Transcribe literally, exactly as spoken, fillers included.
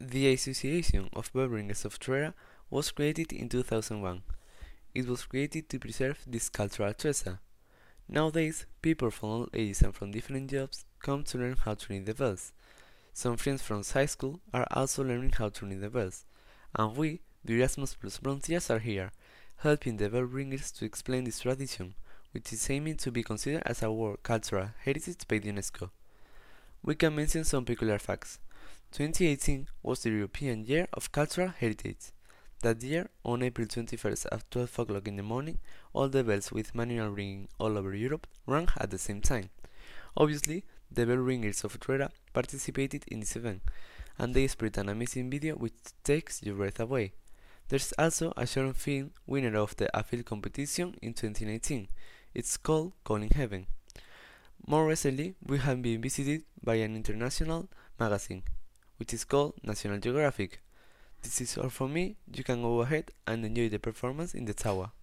The Association of Bell Ringers of Troyes was created in two thousand one. It was created to preserve this cultural treasure. Nowadays, people from all ages and from different jobs come to learn how to ring the bells. Some friends from high school are also learning how to ring the bells. And we, the Erasmus Plus volunteers, are here, helping the bell ringers to explain this tradition, which is aiming to be considered as a World Cultural Heritage by the UNESCO. We can mention some peculiar facts. twenty eighteen was the European Year of Cultural Heritage. That year, on April twenty-first at twelve o'clock in the morning, all the bells with manual ringing all over Europe rang at the same time. Obviously, the bell ringers of Troyes participated in this event, and they spread an amazing video which takes your breath away. There's also a short film winner of the A Film competition in twenty nineteen. It's called Calling Heaven. More recently, we have been visited by an international magazine, which is called National Geographic. This is all from me. You can go ahead and enjoy the performance in the tower.